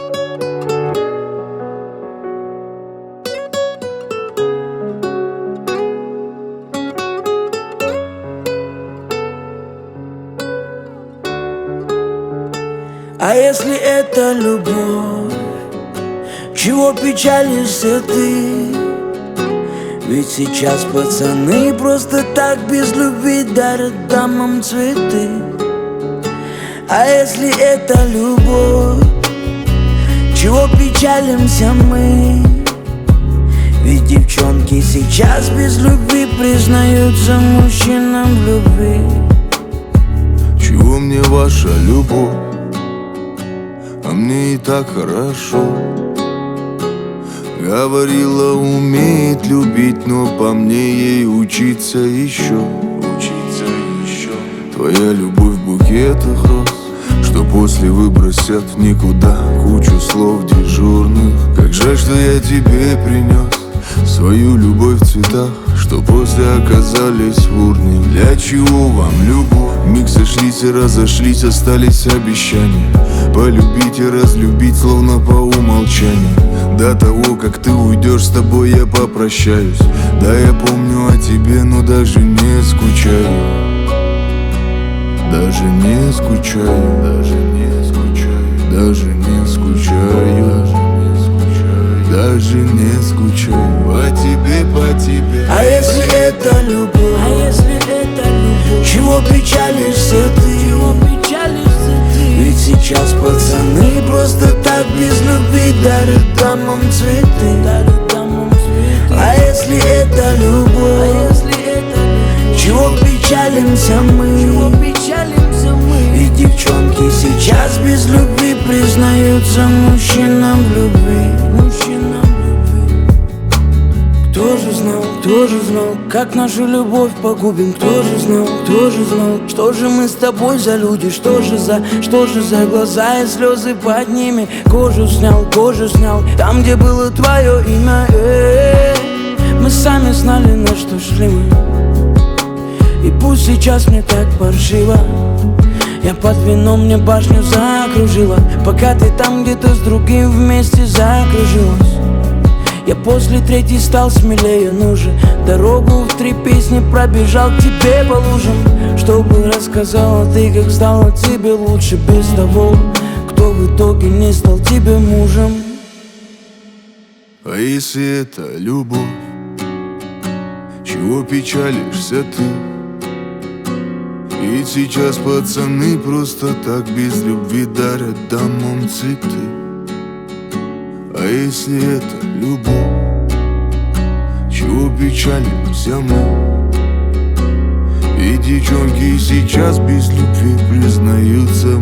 А если это любовь, чего печалишься ты? Ведь сейчас пацаны просто так без любви дарят дамам цветы. А если это любовь, чего печалимся мы? Ведь девчонки сейчас без любви признаются мужчинам в любви. Чего мне ваша любовь? А мне и так хорошо. Говорила, умеет любить, но по мне ей учиться еще. Твоя любовь в букетах роз, что после выбросят в никуда кучу слов дежурных. Как жаль, что я тебе принес свою любовь в цветах, что после оказались в урне. Для чего вам любовь? Миг сошлись и разошлись, остались обещания полюбить и разлюбить, словно по умолчанию. До того, как ты уйдешь, с тобой я попрощаюсь. Да, я помню о тебе, но даже не скучаю. Даже не скучаю, даже не скучаю, даже не скучаю, даже не скучаю по тебе, по тебе. А если это любовь, чего печалишься ты? Ведь сейчас пацаны просто так без любви дарят дамам цветы. А если это любовь, чего печалимся мы? И девчонки сейчас без любви признаются мужчинам в любви. Кто же знал, как нашу любовь погубим? Кто же знал, что же мы с тобой за люди? Что же за глаза и слезы под ними? Кожу снял, там, где было твое имя. Мы сами знали, на что шли мы. И пусть сейчас мне так паршиво, я под вином, мне башню закружила, пока ты там где-то с другим вместе закружилась. Я после третьей стал смелее, ну же, дорогу в 3 песни пробежал к тебе по лужам, чтобы рассказала ты, как стало тебе лучше без того, кто в итоге не стал тебе мужем. А если это любовь, чего печалишься ты? Ведь сейчас пацаны просто так без любви дарят дамам цветы. А если это любовь, чего печалимся мы? И девчонки сейчас без любви признаются